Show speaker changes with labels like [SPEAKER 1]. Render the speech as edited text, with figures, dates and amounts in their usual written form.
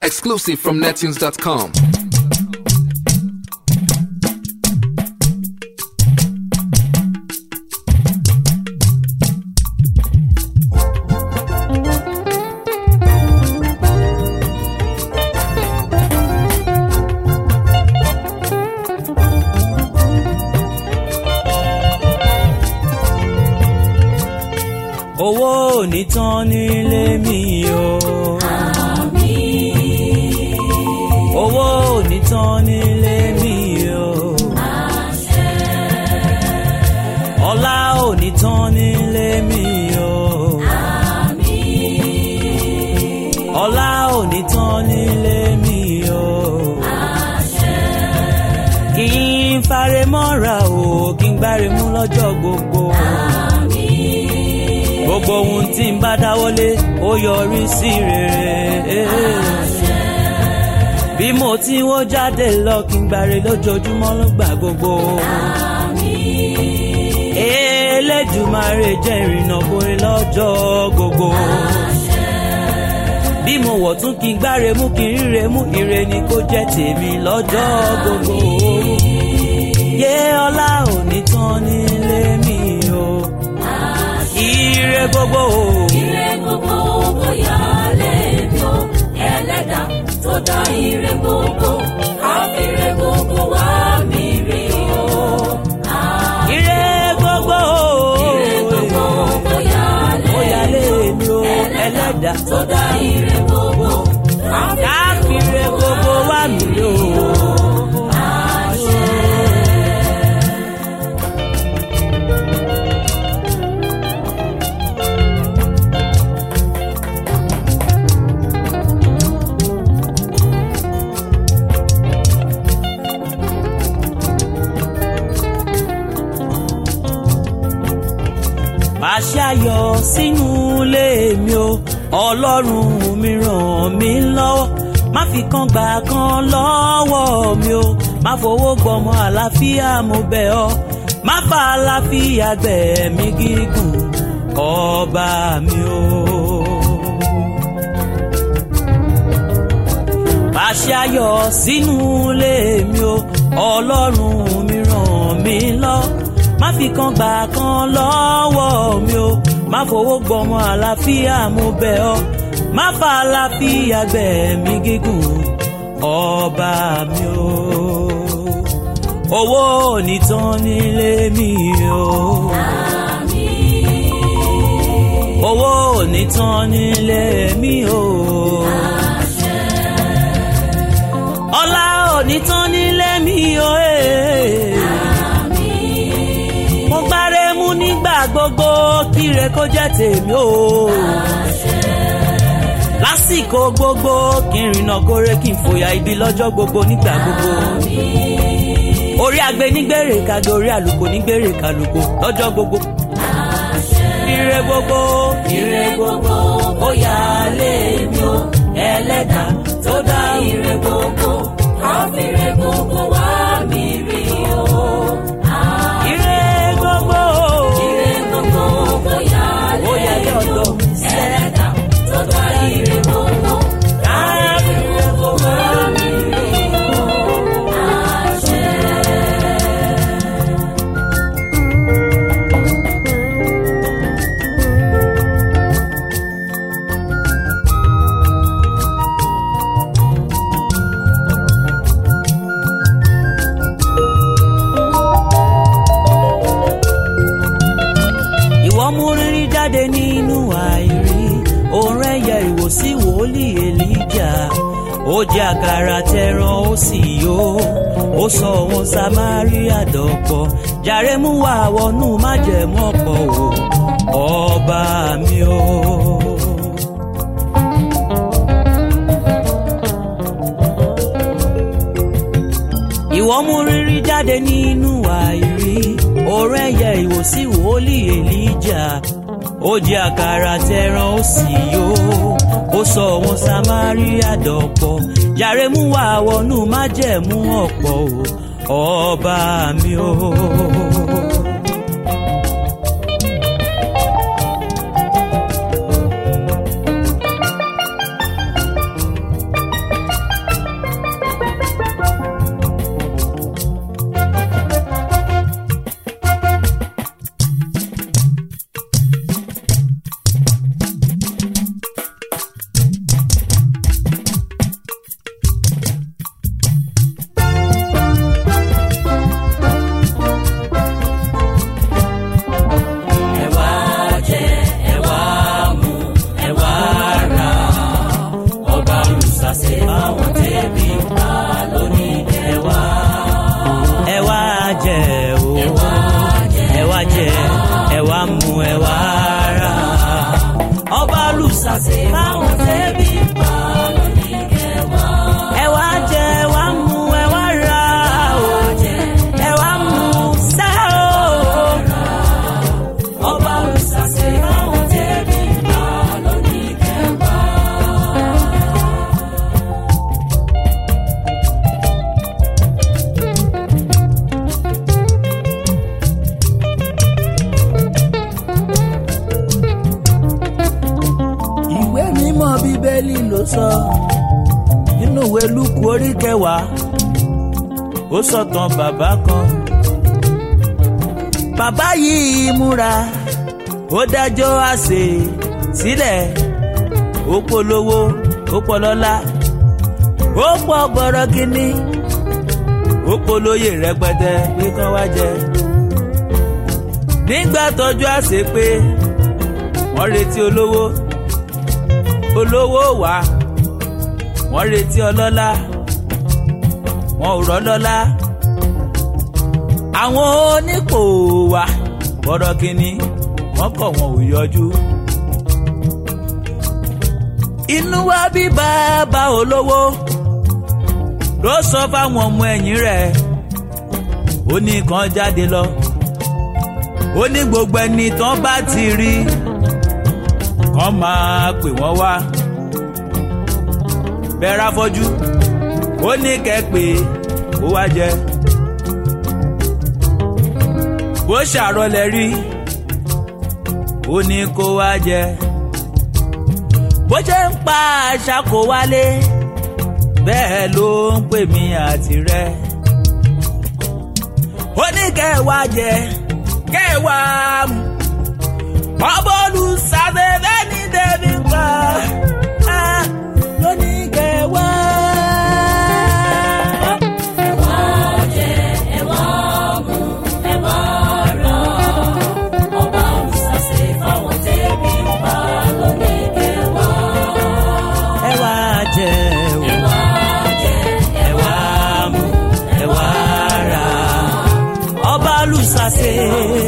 [SPEAKER 1] Exclusive from nettunes.com.
[SPEAKER 2] Owó ò ní tán nílé mi o.
[SPEAKER 3] Àmín.
[SPEAKER 2] Owó ò ní tán nílé mi o.
[SPEAKER 3] Àṣẹ.
[SPEAKER 2] Ọlá ò ní tán nílé mi o.
[SPEAKER 3] Àmín.
[SPEAKER 2] Ọlá ò ní tán nílé mi o.
[SPEAKER 3] Àṣẹ.
[SPEAKER 2] Kí n fare mọ́ra o, kí n gbáre mú lọ́jọ́ gbogbo. Gbogbo ohun tí n bá dáwọ́lé ó yọrí sí rere. Bí mo ti wó jáde lọ kí n gbáre lójoojúmọ́ ló gbà gbogbo. Elédùmarè jẹ́ ìrìnà borí lọ́jọ́ gbogbo. Bí mo wọ̀ tún kí n gbáre mú kí n ríre mú ire ni kó jẹ́ tèmi lọ́jọ́ gbogbo. Yé ọlá ò ní tán nílé mi o. Ire gbogbo
[SPEAKER 3] bóyá lèmi o, ẹlẹ́dà tó dá ire gbogbo, káfíńre gbogbo wá mi rí o.
[SPEAKER 2] ire gbogbo
[SPEAKER 3] bóyá
[SPEAKER 2] lèmi o, ẹlẹ́dà
[SPEAKER 3] tó dá ire gbogbo,
[SPEAKER 2] káfíńre gbogbo wá mi rí o. Àṣẹ ayọ̀ sínú ilé mi o, Ọlọ́run mi ràn mí lọ́wọ́. Má fi kan gbà kan lọ́wọ́ mi o, má fowó gbọmọ àlàáfíà mo bẹ̀ ọ́. Má fa àlàáfíà gbẹ̀mí gígùn ọba mi o. Àṣẹ ayọ̀ sínú ilé mi o, Ọlọ́run mi ràn mí lọ́wọ́. Má fi kan gbà kan lọ́wọ́ mi o, má fowó gbọmọ àlàáfíà mo bẹ̀ ọ́. Má fa àlàáfíà gbẹ̀mí gígùn ọba mi o. Owó ò ní tán nílé mi o.
[SPEAKER 3] àmín.
[SPEAKER 2] Owó ò ní tán nílé mi o.
[SPEAKER 3] Àṣẹ.
[SPEAKER 2] Ọlá ò ní tán nílé mi o. Mo gbáre mú nígbà gbogbo kíre kó jẹ́ tèmi o. Lásìkò gbogbo kí n rìnà kóre kí n fòyà ibi lọ́jọ́ gbogbo nígbà gbogbo. Orí agbe nígbèrè kagbe orí àlùkò nígbèrè kàlùkò lọ́jọ́ gbogbo. Ire gbogbo
[SPEAKER 3] bóyá lèmi o, ẹlẹ́dà tó dá ire gbogbo, káfíńre gbogbo wá mi rí o.
[SPEAKER 2] ire gbogbo
[SPEAKER 3] bóyá lèmi o, ẹlẹ́dà tó dá ire gbogbo, káfíńre gbogbo wá mi rí o. Àṣẹ.
[SPEAKER 2] Ìwọ mú rírí jáde nínú àìrí, òun ẹ̀yẹ ìwòsí wòlíì Èlíjà. Ó jẹ àkàrà tẹran ó sì yó, ó sọ wọn Samaria dọ̀pọ̀. Jàre mú wá wọnú májẹ̀mú ọ̀pọ̀ o, ọba mi o. Ìwọ mú rírí jáde nínú àìrí, òun ẹ̀yẹ ìwòsí wòlíì Èlíjà. Ó jẹ àkàrà tẹran ó sì yó, ó sọ wọn Samaria dọ̀pọ̀. Jàre mú wá wọnú májẹ̀mú ọ̀pọ̀ o, ọba mi o. ló sọ nínú ìwé Lúùkù orí 10. Ó sọ̀tàn bàbá kan. Bàbá yìí múra, ó dájọ́ àsè sílẹ̀. Ó polówó, ó pọlọ́lá, ó pọ̀ gbọ́rọ̀ kíní, ó polóyè rẹpẹtẹ pé kán wá jẹ. Nígbà tọ́jú àsè pé wọ́n retí olówó, olówó wá. Wọ́n retí ọlọ́lá, wọn ò rọ́lọ́lá. Àwọn onípò wá gbọ́rọ̀ kíní, wọ́n kọ̀ wọn ò yọjú. Inú wa bí bàbá olówó ló sọ fáwọn ọmọ ẹ̀yìn rẹ̀, ó ní kàn jáde lọ. Ó ní gbogbo ẹni tán bá ti rí kàn máa pè wọ́n wá. Bẹ́ẹ̀ afọ́jú, ó ní kẹ́ pé kó wá jẹ. Bó ṣàrọ̀lẹ̀ rí, ó ní kó wá jẹ. Bó ṣe ń pa àṣà kó wálé, bẹ́ẹ̀ ló ń pè mí àti rẹ̀. Ó ní kẹ́ wá jẹ, kẹ́ wá mu. Ọba olùsàbẹ̀bẹ̀ ní débi pa, ló ní kẹ́ wá.
[SPEAKER 3] Ẹ wá jẹ, ẹ wá mu, ẹ wá rà. Ọba olùsàsè fáwọn tẹ́bí pa, ló ní kẹ́ wá.
[SPEAKER 2] Ẹ wá jẹ,
[SPEAKER 3] Ẹ wá jẹ,
[SPEAKER 2] ẹ wá mu, ẹ wá rà. Ọba olùsàsè.